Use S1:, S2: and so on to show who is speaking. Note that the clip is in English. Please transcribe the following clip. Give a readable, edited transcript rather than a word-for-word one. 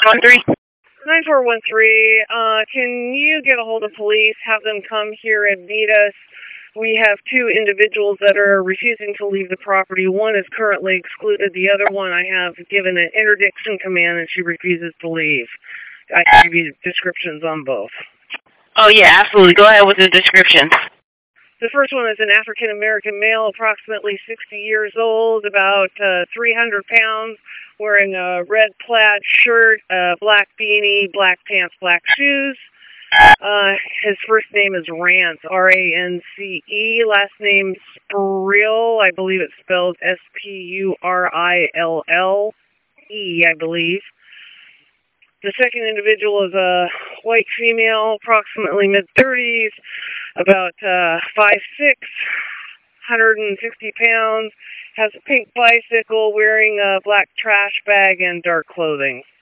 S1: 9413, can you get a hold of police, have them come here and meet us? We have two individuals that are refusing to leave the property. One is currently excluded. The other one I have given an interdiction command and she refuses to leave. I can give you descriptions on both.
S2: Oh, yeah, absolutely. Go ahead with the description.
S1: The first one is an African-American male, approximately 60 years old, about 300 pounds, wearing a red plaid shirt, black beanie, black pants, black shoes. His first name is Rance, R-A-N-C-E. Last name Spurill. I believe it's spelled S-P-U-R-I-L-L-E, I believe. The second individual is a white female, approximately mid-30s, about 5'6", 160 pounds, has a pink bicycle, wearing a black trash bag and dark clothing.